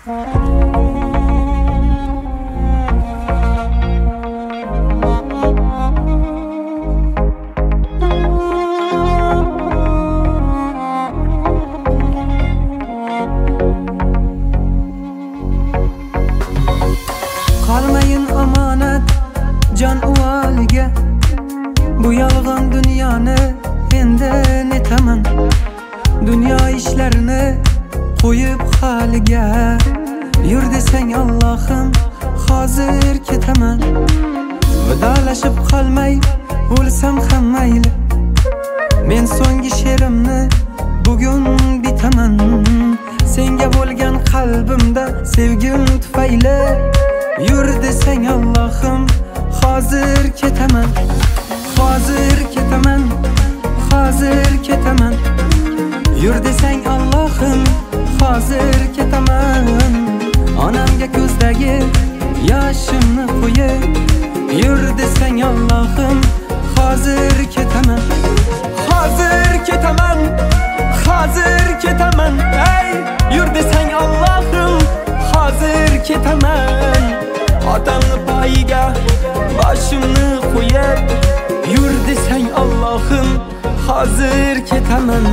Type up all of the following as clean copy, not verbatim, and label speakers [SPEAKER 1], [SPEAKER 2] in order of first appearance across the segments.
[SPEAKER 1] Qalmayin amanat can uvaliga, bu yolg'on dunyoni endi netaman. Dunyo ishlarini qo'yib haliga, yur desang Allohim hozir ketaman. Vidolashib qolmay o'lsam ham mayli, men so'nggi she'rimni bugun bitaman. Senga bo'lgan qalbimda sevgim tufayli, yur desang Allohim hozir ketaman. Hozir ketaman, hozir ketaman. Yur desang Allohim hozir ketaman. Onamga ko'zdagi yoshimni qo'yib, yur desang Allohim hozir ketaman. Hozir ketaman, hozir ketaman. Ey, yur desang Allohim hozir ketaman. Otamni poyiga boshimni qo'yib, yur desang Allohim hozir ketaman.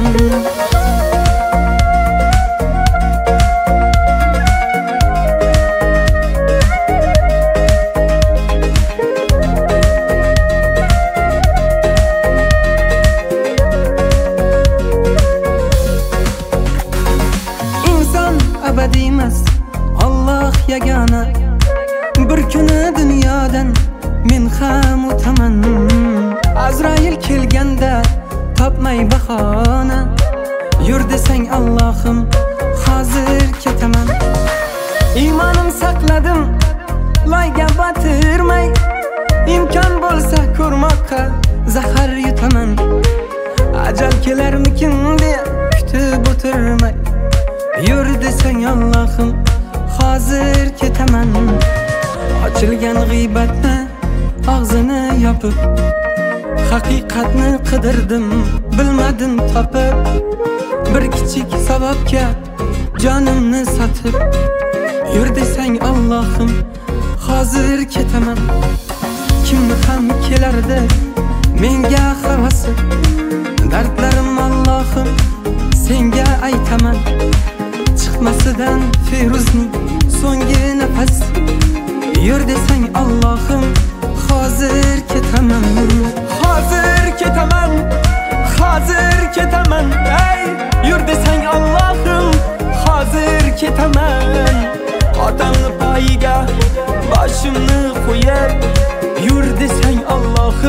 [SPEAKER 1] İnson abadiy emas, Alloh yagona. Bir kuni dunyodan men ham o'taman. Azrail kelganda topmay bahona, yur desang Allohim hozir ketaman. Iymonim saqladim loyga botirmay, imkon bo'lsa ko'rmoqqa zahar yutaman. Ajal kelarmikin deb kutib o'tirmay, yur desang Allohim hozir ketaman. Ochilgan g'iybatni og'zini yopib, haqiqatni qidirdim bilmadim topib. Bir kichik savobga jonimni sotib, yur desang Allohim hozir ketaman. Kimni ham kelardi menga havasi, dardlarim Allohim senga aytaman. Chiqmasidan Feruzning so'nggi nafas, yur desang Allohim hozir ketaman. Hozir ketaman, hozir ketaman. Ey, yur desang Allohim hozir ketaman. Otamni poyiga boshimni qo'yib, yur desang Allohim